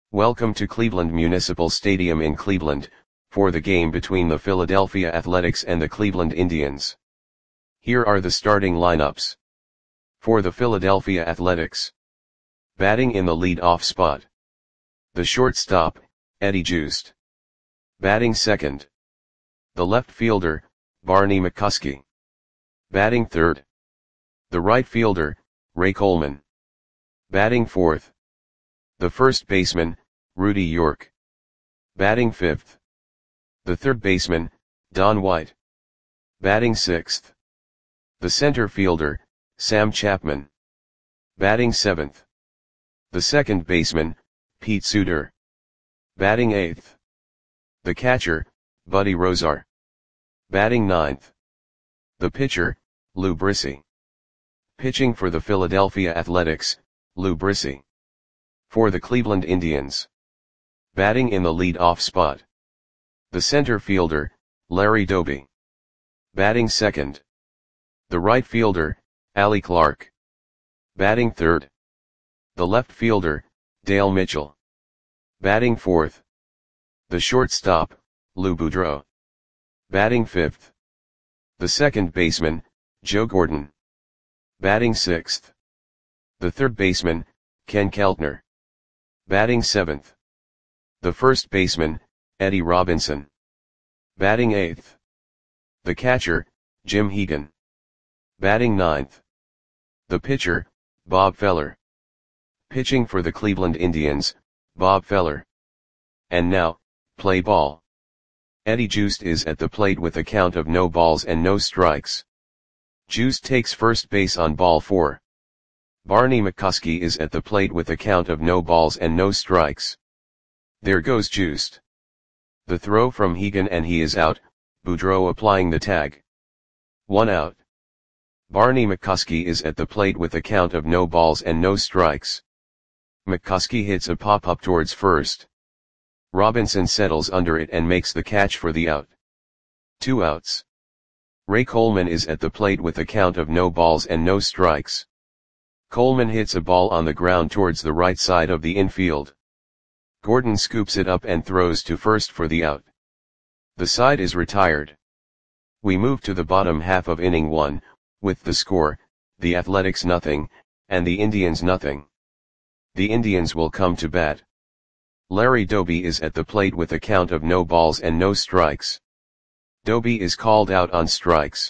Welcome to Cleveland Municipal Stadium in Cleveland, for the game between the Philadelphia Athletics and the Cleveland Indians. Here are the starting lineups. For the Philadelphia Athletics. Batting in the lead-off spot. The shortstop, Eddie Joost. Batting second. The left fielder, Barney McCuskey. Batting third. The right fielder, Ray Coleman. Batting fourth. The first baseman, Rudy York. Batting fifth. The third baseman, Don White. Batting sixth. The center fielder, Sam Chapman. Batting seventh. The second baseman, Pete Suter. Batting eighth. The catcher, Buddy Rozar. Batting ninth. The pitcher, Lou Brissy. Pitching for the Philadelphia Athletics, Lou Brissy. For the Cleveland Indians. Batting in the lead-off spot. The center fielder, Larry Doby. Batting second. The right fielder, Allie Clark. Batting third. The left fielder, Dale Mitchell. Batting fourth. The shortstop, Lou Boudreau. Batting fifth. The second baseman, Joe Gordon. Batting sixth. The third baseman, Ken Keltner. Batting seventh. The first baseman, Eddie Robinson. Batting eighth. The catcher, Jim Hegan. Batting ninth. The pitcher, Bob Feller. Pitching for the Cleveland Indians, Bob Feller. And now, play ball. Eddie Joost is at the plate with a count of no balls and no strikes. Joost takes first base on ball 4. Barney McCuskey is at the plate with a count of no balls and no strikes. There goes Joost. The throw from Hegan and he is out, Boudreau applying the tag. 1 out. Barney McCuskey is at the plate with a count of no balls and no strikes. McCuskey hits a pop-up towards first. Robinson settles under it and makes the catch for the out. 2 outs. Ray Coleman is at the plate with a count of no balls and no strikes. Coleman hits a ball on the ground towards the right side of the infield. Gordon scoops it up and throws to first for the out. The side is retired. We move to the bottom half of inning 1, with the score, the Athletics 0, and the Indians 0. The Indians will come to bat. Larry Doby is at the plate with a count of no balls and no strikes. Doby is called out on strikes.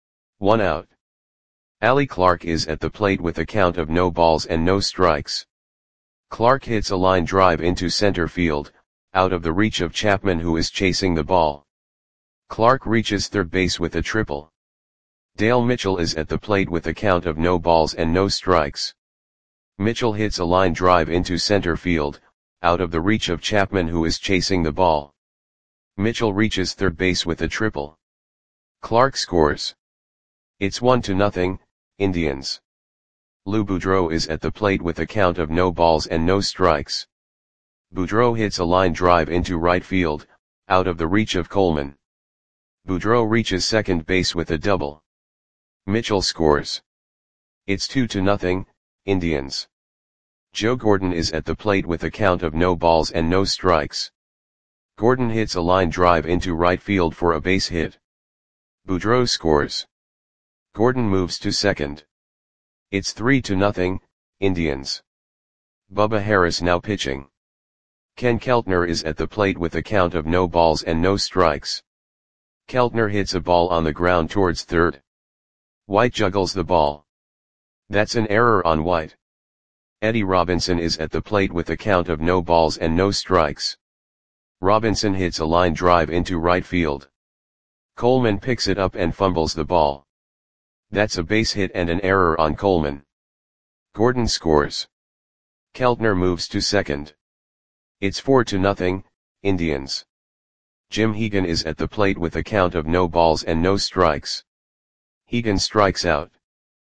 1 out. Allie Clark is at the plate with a count of no balls and no strikes. Clark hits a line drive into center field, out of the reach of Chapman who is chasing the ball. Clark reaches third base with a triple. Dale Mitchell is at the plate with a count of no balls and no strikes. Mitchell hits a line drive into center field, out of the reach of Chapman who is chasing the ball. Mitchell reaches third base with a triple. Clark scores. It's 1-0, Indians. Lou Boudreau is at the plate with a count of no balls and no strikes. Boudreau hits a line drive into right field, out of the reach of Coleman. Boudreau reaches second base with a double. Mitchell scores. It's 2-0, Indians. Joe Gordon is at the plate with a count of no balls and no strikes. Gordon hits a line drive into right field for a base hit. Boudreau scores. Gordon moves to second. It's 3-0, Indians. Bubba Harris now pitching. Ken Keltner is at the plate with a count of no balls and no strikes. Keltner hits a ball on the ground towards third. White juggles the ball. That's an error on White. Eddie Robinson is at the plate with a count of no balls and no strikes. Robinson hits a line drive into right field. Coleman picks it up and fumbles the ball. That's a base hit and an error on Coleman. Gordon scores. Keltner moves to second. It's 4-0, Indians. Jim Hegan is at the plate with a count of no balls and no strikes. Hegan strikes out.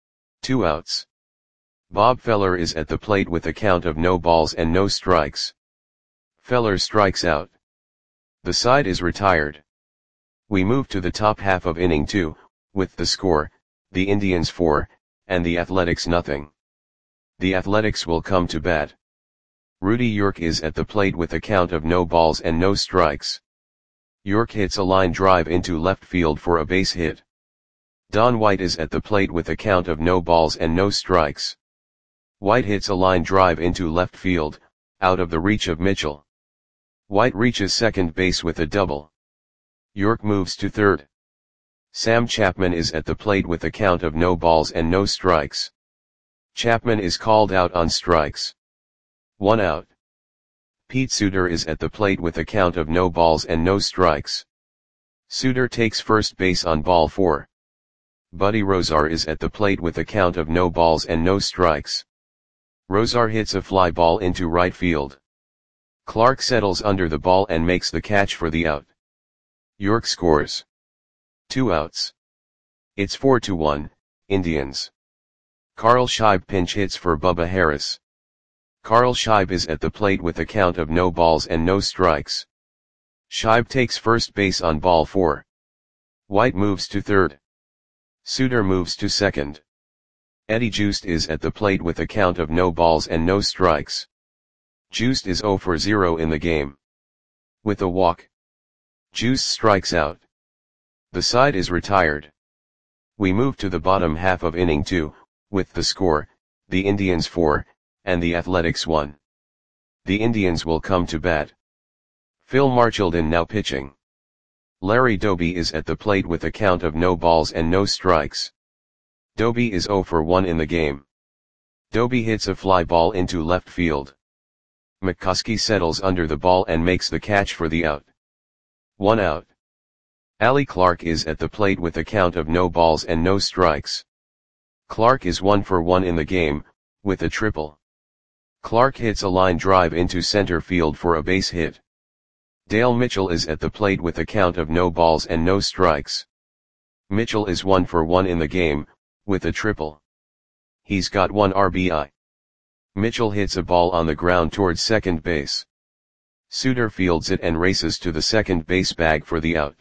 2 outs. Bob Feller is at the plate with a count of no balls and no strikes. Feller strikes out. The side is retired. We move to the top half of inning 2, with the score, the Indians 4, and the Athletics 0. The Athletics will come to bat. Rudy York is at the plate with a count of no balls and no strikes. York hits a line drive into left field for a base hit. Don White is at the plate with a count of no balls and no strikes. White hits a line drive into left field, out of the reach of Mitchell. White reaches second base with a double. York moves to third. Sam Chapman is at the plate with a count of no balls and no strikes. Chapman is called out on strikes. 1 out. Pete Suter is at the plate with a count of no balls and no strikes. Suter takes first base on ball 4. Buddy Rozar is at the plate with a count of no balls and no strikes. Rozar hits a fly ball into right field. Clark settles under the ball and makes the catch for the out. York scores. 2 outs. It's 4-1, Indians. Carl Scheib pinch hits for Bubba Harris. Carl Scheib is at the plate with a count of no balls and no strikes. Scheib takes first base on ball 4. White moves to third. Suter moves to second. Eddie Joost is at the plate with a count of no balls and no strikes. Joost is 0 for 0 in the game. With a walk, Joost strikes out. The side is retired. We move to the bottom half of inning 2, with the score, the Indians 4, and the Athletics 1. The Indians will come to bat. Phil Marchildon now pitching. Larry Doby is at the plate with a count of no balls and no strikes. Doby is 0 for 1 in the game. Doby hits a fly ball into left field. McCuskey settles under the ball and makes the catch for the out. 1 out. Allie Clark is at the plate with a count of no balls and no strikes. Clark is 1 for 1 in the game, with a triple. Clark hits a line drive into center field for a base hit. Dale Mitchell is at the plate with a count of no balls and no strikes. Mitchell is 1 for 1 in the game, with a triple. He's got 1 RBI. Mitchell hits a ball on the ground towards second base. Suter fields it and races to the second base bag for the out.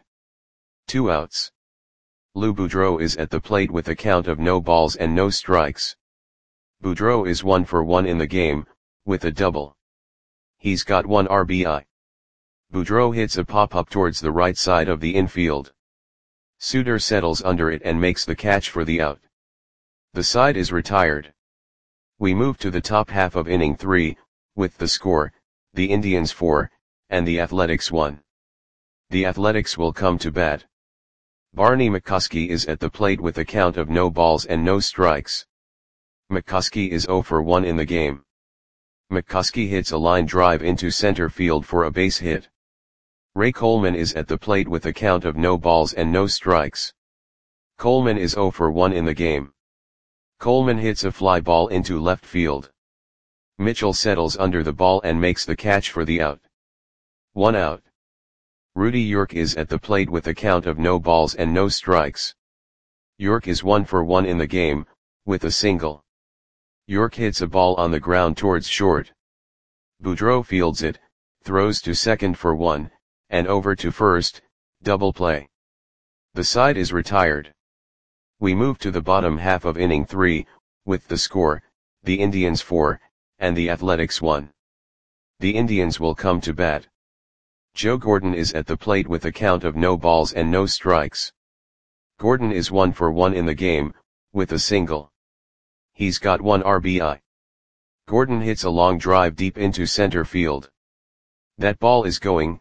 2 outs. Lou Boudreau is at the plate with a count of no balls and no strikes. Boudreau is 1 for 1 in the game, with a double. He's got 1 RBI. Boudreau hits a pop-up towards the right side of the infield. Suter settles under it and makes the catch for the out. The side is retired. We move to the top half of inning 3, with the score, the Indians 4, and the Athletics 1. The Athletics will come to bat. Barney McCuskey is at the plate with a count of no balls and no strikes. McCuskey is 0 for 1 in the game. McCuskey hits a line drive into center field for a base hit. Ray Coleman is at the plate with a count of no balls and no strikes. Coleman is 0 for 1 in the game. Coleman hits a fly ball into left field. Mitchell settles under the ball and makes the catch for the out. 1 out. Rudy York is at the plate with a count of no balls and no strikes. York is 1 for 1 in the game, with a single. York hits a ball on the ground towards short. Boudreau fields it, throws to second for 1, and over to first, double play. The side is retired. We move to the bottom half of inning 3, with the score, the Indians 4, and the Athletics 1. The Indians will come to bat. Joe Gordon is at the plate with a count of no balls and no strikes. Gordon is 1 for 1 in the game, with a single. He's got 1 RBI. Gordon hits a long drive deep into center field. That ball is going,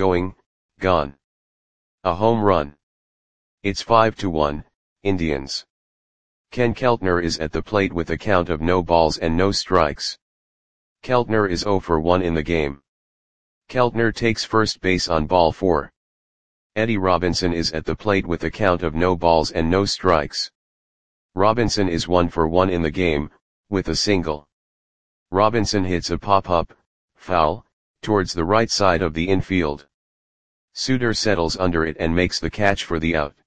gone. A home run. It's 5-1, Indians. Ken Keltner is at the plate with a count of no balls and no strikes. Keltner is 0 for 1 in the game. Keltner takes first base on ball 4. Eddie Robinson is at the plate with a count of no balls and no strikes. Robinson is 1 for 1 in the game, with a single. Robinson hits a pop-up, foul, towards the right side of the infield. Suter settles under it and makes the catch for the out.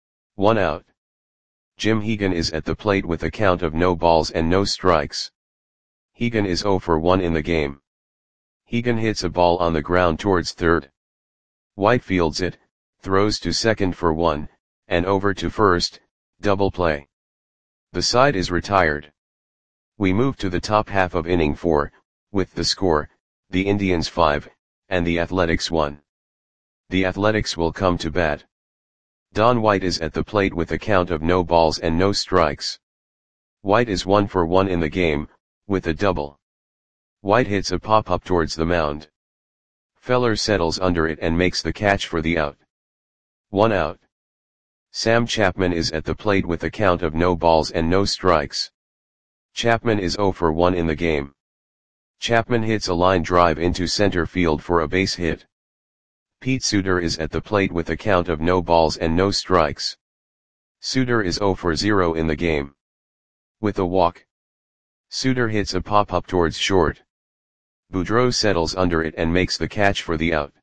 1 out. Jim Hegan is at the plate with a count of no balls and no strikes. Hegan is 0 for 1 in the game. Hegan hits a ball on the ground towards third. White fields it, throws to second for 1, and over to first, double play. The side is retired. We move to the top half of inning 4, with the score, the Indians 5, and the Athletics 1. The Athletics will come to bat. Don White is at the plate with a count of no balls and no strikes. White is 1 for 1 in the game, with a double. White hits a pop-up towards the mound. Feller settles under it and makes the catch for the out. 1 out. Sam Chapman is at the plate with a count of no balls and no strikes. Chapman is 0 for 1 in the game. Chapman hits a line drive into center field for a base hit. Pete Suter is at the plate with a count of no balls and no strikes. Suter is 0 for 0 in the game. With a walk. Suter hits a pop-up towards short. Boudreau settles under it and makes the catch for the out.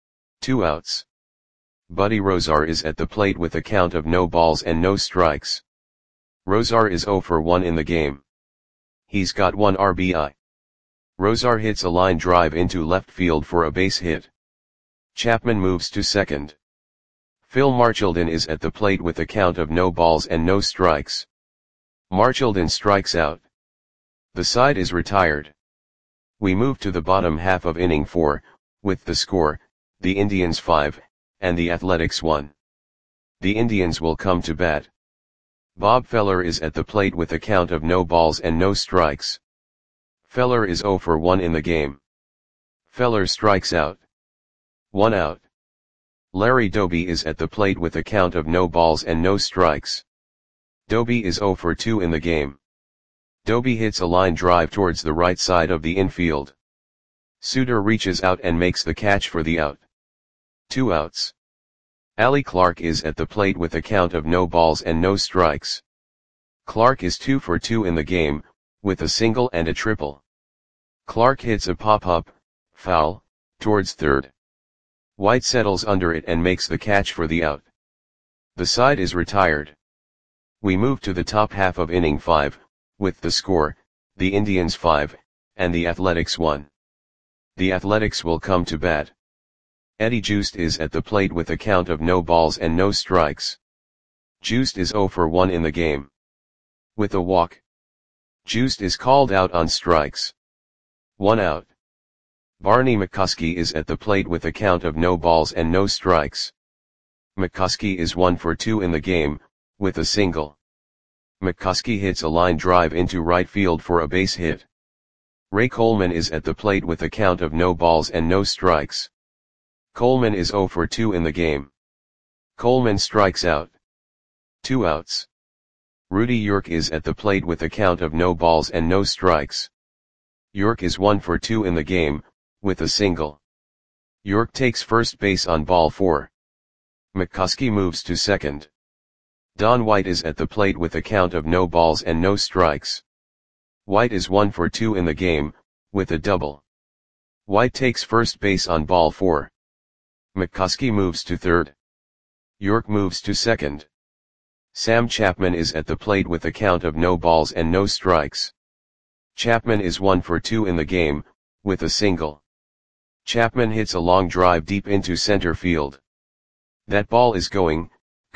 2 outs. Buddy Rozar is at the plate with a count of no balls and no strikes. Rozar is 0 for 1 in the game. He's got 1 RBI. Rozar hits a line drive into left field for a base hit. Chapman moves to second. Phil Marchildon is at the plate with a count of no balls and no strikes. Marchildon strikes out. The side is retired. We move to the bottom half of inning 4, with the score, the Indians 5, and the Athletics 1. The Indians will come to bat. Bob Feller is at the plate with a count of no balls and no strikes. Feller is 0 for 1 in the game. Feller strikes out. 1 out. Larry Doby is at the plate with a count of no balls and no strikes. Doby is 0 for 2 in the game. Doby hits a line drive towards the right side of the infield. Suter reaches out and makes the catch for the out. 2 outs. Allie Clark is at the plate with a count of no balls and no strikes. Clark is 2 for 2 in the game, with a single and a triple. Clark hits a pop-up, foul, towards third. White settles under it and makes the catch for the out. The side is retired. We move to the top half of inning 5, with the score, the Indians 5, and the Athletics 1. The Athletics will come to bat. Eddie Joost is at the plate with a count of no balls and no strikes. Joost is 0 for 1 in the game. With a walk. Joost is called out on strikes. 1 out. Barney McCuskey is at the plate with a count of no balls and no strikes. McCuskey is 1 for 2 in the game, with a single. McCuskey hits a line drive into right field for a base hit. Ray Coleman is at the plate with a count of no balls and no strikes. Coleman is 0 for 2 in the game. Coleman strikes out. 2 outs. Rudy York is at the plate with a count of no balls and no strikes. York is 1 for 2 in the game, with a single. York takes first base on ball 4. McCuskey moves to second. Don White is at the plate with a count of no balls and no strikes. White is 1 for 2 in the game, with a double. White takes first base on ball 4. McCuskey moves to third. York moves to second. Sam Chapman is at the plate with a count of no balls and no strikes. Chapman is 1 for 2 in the game, with a single. Chapman hits a long drive deep into center field. That ball is going,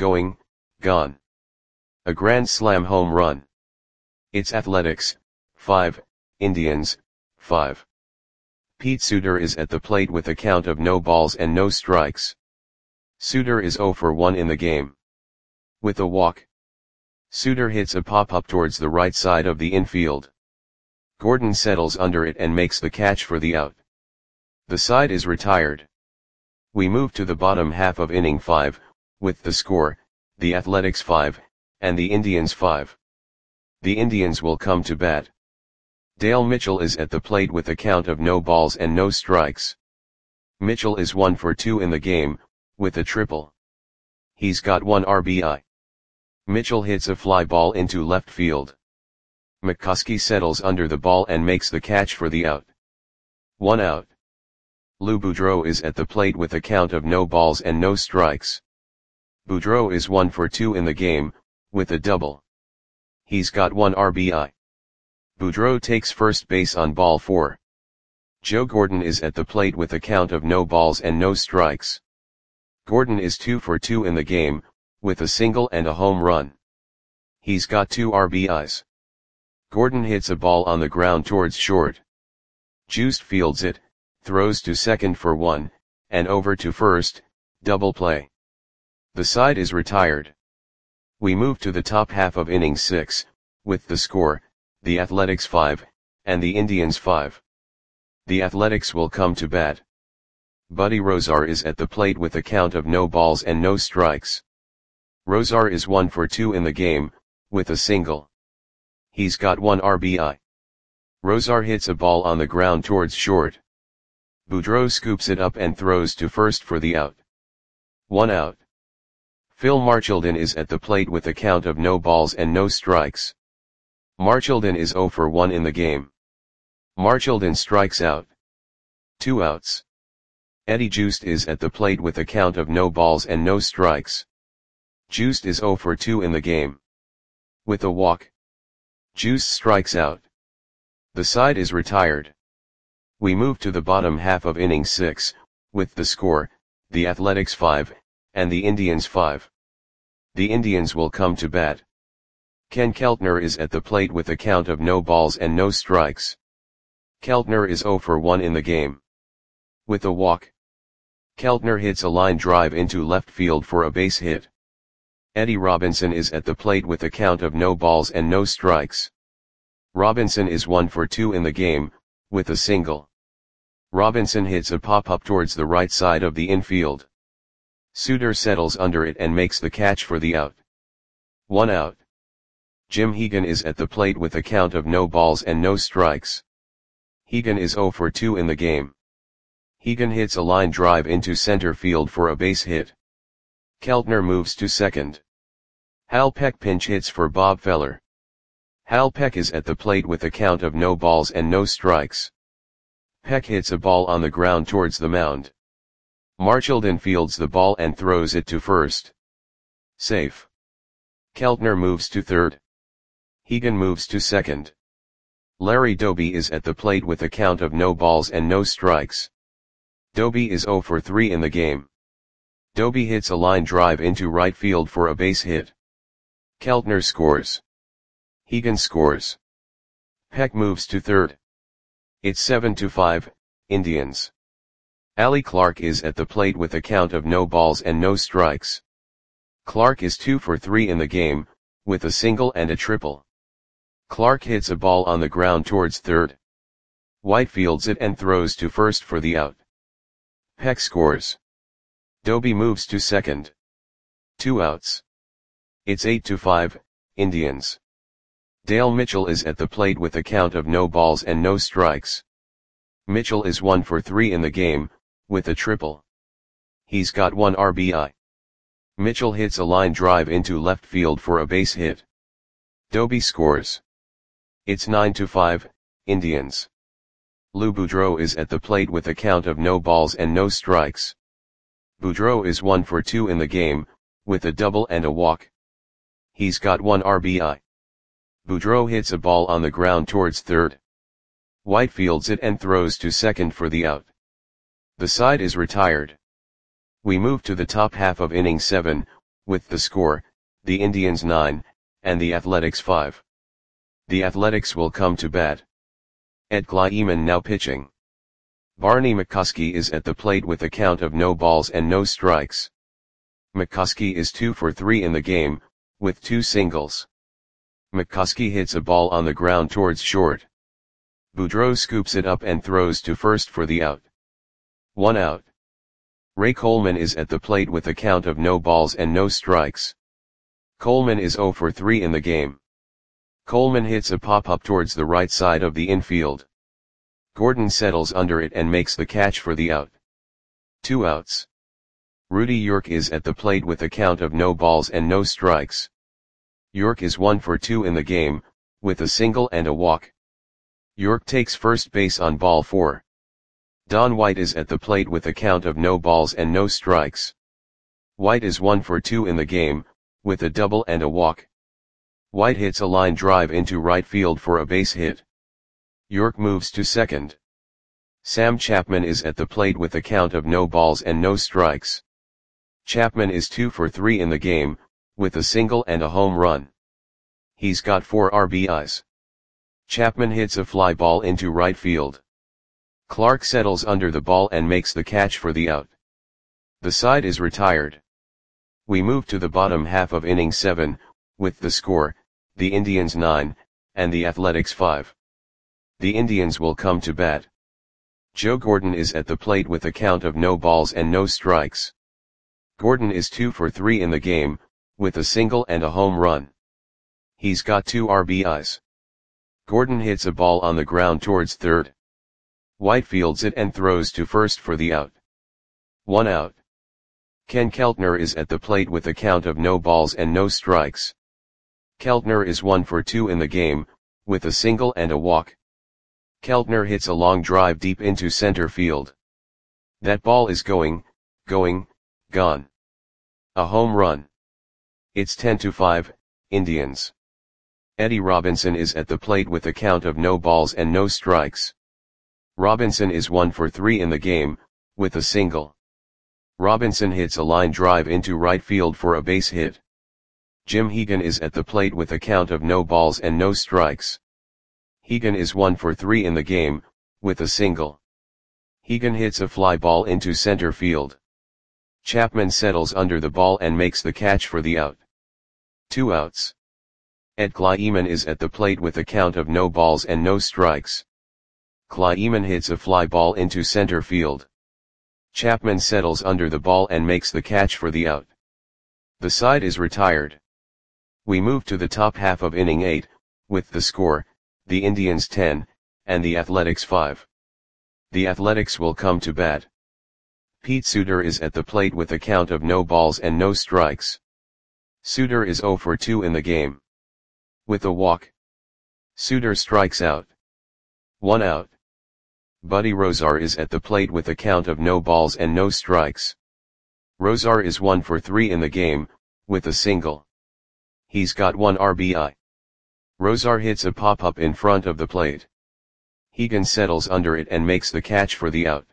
gone. A grand slam home run. It's Athletics, 5, Indians, 5. Pete Suter is at the plate with a count of no balls and no strikes. Suter is 0 for 1 in the game. With a walk. Suter hits a pop-up towards the right side of the infield. Gordon settles under it and makes the catch for the out. The side is retired. We move to the bottom half of inning 5, with the score, the Athletics 5, and the Indians 5. The Indians will come to bat. Dale Mitchell is at the plate with a count of no balls and no strikes. Mitchell is 1 for 2 in the game, with a triple. He's got 1 RBI. Mitchell hits a fly ball into left field. McCuskey settles under the ball and makes the catch for the out. 1 out. Lou Boudreau is at the plate with a count of no balls and no strikes. Boudreau is 1 for 2 in the game, with a double. He's got 1 RBI. Boudreau takes first base on ball 4. Joe Gordon is at the plate with a count of no balls and no strikes. Gordon is 2 for 2 in the game, with a single and a home run. He's got 2 RBIs. Gordon hits a ball on the ground towards short. Juiced fields it, throws to second for 1, and over to first, double play. The side is retired. We move to the top half of innings 6, with the score, the Athletics 5, and the Indians 5. The Athletics will come to bat. Buddy Rosar is at the plate with a count of no balls and no strikes. Rosar is 1 for 2 in the game, with a single. He's got 1 RBI. Rosar hits a ball on the ground towards short. Boudreau scoops it up and throws to first for the out. 1 out. Phil Marchildon is at the plate with a count of no balls and no strikes. Marchildon is 0 for 1 in the game. Marchildon strikes out. 2 outs. Eddie Juiced is at the plate with a count of no balls and no strikes. Juiced is 0 for 2 in the game. With a walk, Juiced strikes out. The side is retired. We move to the bottom half of inning 6, with the score, the Athletics 5, and the Indians 5. The Indians will come to bat. Ken Keltner is at the plate with a count of no balls and no strikes. Keltner is 0 for 1 in the game. With a walk, Keltner hits a line drive into left field for a base hit. Eddie Robinson is at the plate with a count of no balls and no strikes. Robinson is 1 for 2 in the game, with a single. Robinson hits a pop-up towards the right side of the infield. Suter settles under it and makes the catch for the out. 1 out. Jim Hegan is at the plate with a count of no balls and no strikes. Hegan is 0 for 2 in the game. Hegan hits a line drive into center field for a base hit. Keltner moves to second. Hal Peck pinch hits for Bob Feller. Hal Peck is at the plate with a count of no balls and no strikes. Peck hits a ball on the ground towards the mound. Marchildon fields the ball and throws it to first. Safe. Keltner moves to third. Hegan moves to second. Larry Doby is at the plate with a count of no balls and no strikes. Doby is 0 for 3 in the game. Doby hits a line drive into right field for a base hit. Keltner scores. Hegan scores. Peck moves to third. It's 7-5, Indians. Allie Clark is at the plate with a count of no balls and no strikes. Clark is 2 for 3 in the game, with a single and a triple. Clark hits a ball on the ground towards third. White fields it and throws to first for the out. Peck scores. Doby moves to second. 2 outs. It's 8-5, Indians. Dale Mitchell is at the plate with a count of no balls and no strikes. Mitchell is 1 for 3 in the game, with a triple. He's got 1 RBI. Mitchell hits a line drive into left field for a base hit. Doby scores. It's 9-5, Indians. Lou Boudreau is at the plate with a count of no balls and no strikes. Boudreau is 1 for 2 in the game, with a double and a walk. He's got 1 RBI. Boudreau hits a ball on the ground towards third. White fields it and throws to second for the out. The side is retired. We move to the top half of inning 7, with the score, the Indians 9, and the Athletics 5. The Athletics will come to bat. Ed Kleiman now pitching. Barney McCuskey is at the plate with a count of no balls and no strikes. McCuskey is 2 for 3 in the game, with 2 singles. McCuskey hits a ball on the ground towards short. Boudreau scoops it up and throws to first for the out. 1 out. Ray Coleman is at the plate with a count of no balls and no strikes. Coleman is 0 for 3 in the game. Coleman hits a pop-up towards the right side of the infield. Gordon settles under it and makes the catch for the out. 2 outs. Rudy York is at the plate with a count of no balls and no strikes. York is 1 for 2 in the game, with a single and a walk. York takes first base on ball 4. Don White is at the plate with a count of no balls and no strikes. White is 1 for 2 in the game, with a double and a walk. White hits a line drive into right field for a base hit. York moves to second. Sam Chapman is at the plate with a count of no balls and no strikes. Chapman is 2 for 3 in the game, with a single and a home run. He's got 4 RBIs. Chapman hits a fly ball into right field. Clark settles under the ball and makes the catch for the out. The side is retired. We move to the bottom half of inning 7, with the score, the Indians 9, and the Athletics 5. The Indians will come to bat. Joe Gordon is at the plate with a count of no balls and no strikes. Gordon is 2 for 3 in the game, with a single and a home run. He's got 2 RBIs. Gordon hits a ball on the ground towards third. White fields it and throws to first for the out. 1 out. Ken Keltner is at the plate with a count of no balls and no strikes. Keltner is 1 for 2 in the game, with a single and a walk. Keltner hits a long drive deep into center field. That ball is gone. A home run. It's 10-5, Indians. Eddie Robinson is at the plate with a count of no balls and no strikes. Robinson is 1 for 3 in the game, with a single. Robinson hits a line drive into right field for a base hit. Jim Hegan is at the plate with a count of no balls and no strikes. Hegan is 1 for 3 in the game, with a single. Hegan hits a fly ball into center field. Chapman settles under the ball and makes the catch for the out. 2 outs. Ed Kleiman is at the plate with a count of no balls and no strikes. Kleiman hits a fly ball into center field. Chapman settles under the ball and makes the catch for the out. The side is retired. We move to the top half of inning 8, with the score, the Indians 10, and the Athletics 5. The Athletics will come to bat. Pete Suter is at the plate with a count of no balls and no strikes. Suter is 0 for 2 in the game. With a walk. Suter strikes out. 1 out. Buddy Rozar is at the plate with a count of no balls and no strikes. Rozar is 1 for 3 in the game, with a single. He's got 1 RBI. Rozar hits a pop-up in front of the plate. Hegan settles under it and makes the catch for the out.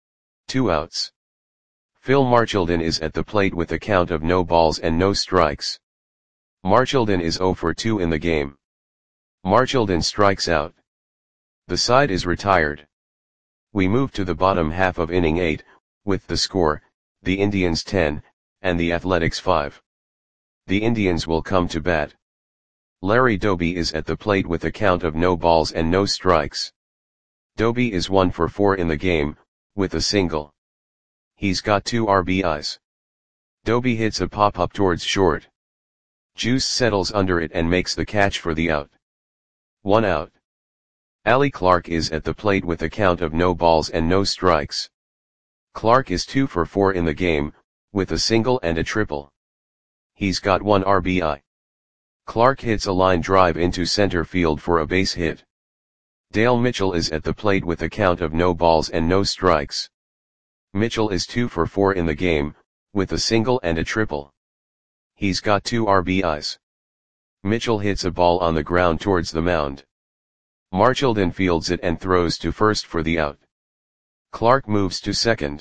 2 outs. Phil Marchildon is at the plate with a count of no balls and no strikes. Marchildon is 0 for 2 in the game. Marchildon strikes out. The side is retired. We move to the bottom half of inning 8, with the score, the Indians 10, and the Athletics 5. The Indians will come to bat. Larry Doby is at the plate with a count of no balls and no strikes. Doby is 1 for 4 in the game, with a single. He's got 2 RBIs. Doby hits a pop-up towards short. Juice settles under it and makes the catch for the out. 1 out. Ali Clark is at the plate with a count of no balls and no strikes. Clark is 2 for 4 in the game, with a single and a triple. He's got 1 RBI. Clark hits a line drive into center field for a base hit. Dale Mitchell is at the plate with a count of no balls and no strikes. Mitchell is 2 for 4 in the game, with a single and a triple. He's got 2 RBIs. Mitchell hits a ball on the ground towards the mound. Marchildon fields it and throws to first for the out. Clark moves to second.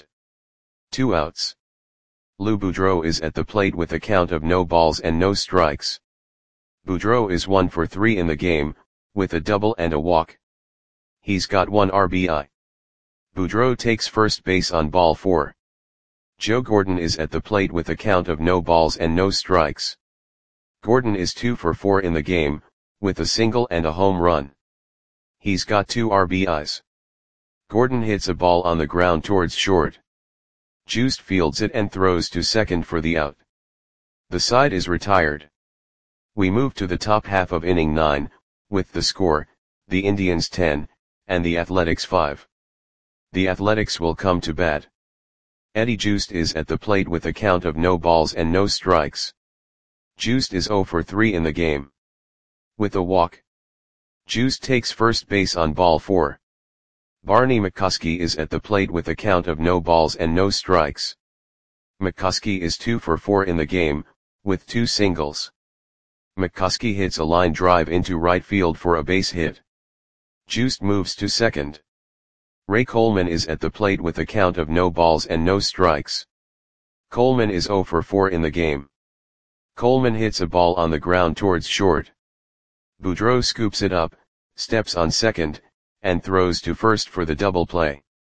2 outs. Lou Boudreau is at the plate with a count of no balls and no strikes. Boudreau is 1 for 3 in the game, with a double and a walk. He's got 1 RBI. Boudreau takes first base on ball 4. Joe Gordon is at the plate with a count of no balls and no strikes. Gordon is 2 for 4 in the game, with a single and a home run. He's got 2 RBIs. Gordon hits a ball on the ground towards short. Juiced fields it and throws to second for the out. The side is retired. We move to the top half of inning 9, with the score, the Indians 10, and the Athletics 5. The Athletics will come to bat. Eddie Juiced is at the plate with a count of no balls and no strikes. Juiced is 0 for 3 in the game. With a walk. Juiced takes first base on ball 4. Barney McCuskey is at the plate with a count of no balls and no strikes. McCuskey is 2 for 4 in the game, with 2 singles. McCuskey hits a line drive into right field for a base hit. Juiced moves to second. Ray Coleman is at the plate with a count of no balls and no strikes. Coleman is 0 for 4 in the game. Coleman hits a ball on the ground towards short. Boudreau scoops it up, steps on second, and throws to first for the double play.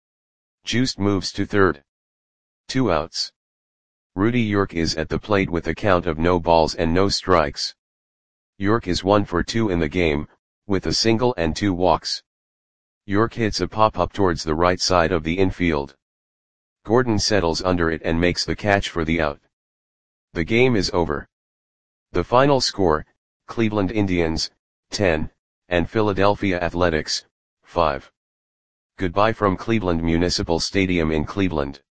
Juiced moves to third. 2 outs. Rudy York is at the plate with a count of no balls and no strikes. York is 1 for 2 in the game, with a single and 2 walks. York hits a pop-up towards the right side of the infield. Gordon settles under it and makes the catch for the out. The game is over. The final score, Cleveland Indians, 10, and Philadelphia Athletics, 5. Goodbye from Cleveland Municipal Stadium in Cleveland.